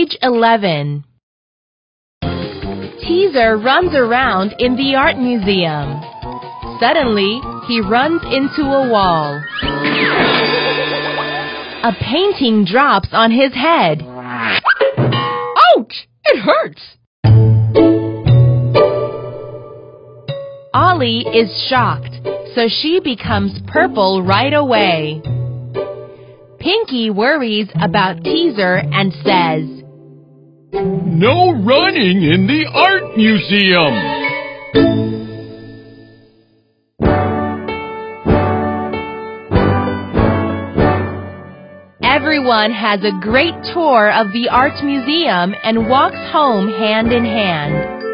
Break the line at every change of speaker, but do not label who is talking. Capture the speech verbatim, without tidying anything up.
Page eleven. Teaser runs around in the art museum. Suddenly, he runs into a wall. A painting drops on his head.
Ouch! It hurts!
Ollie is shocked, so she becomes purple right away. Pinky worries about Teaser and says,
"No running in the art museum!"
Everyone has a great tour of the art museum and walks home hand in hand.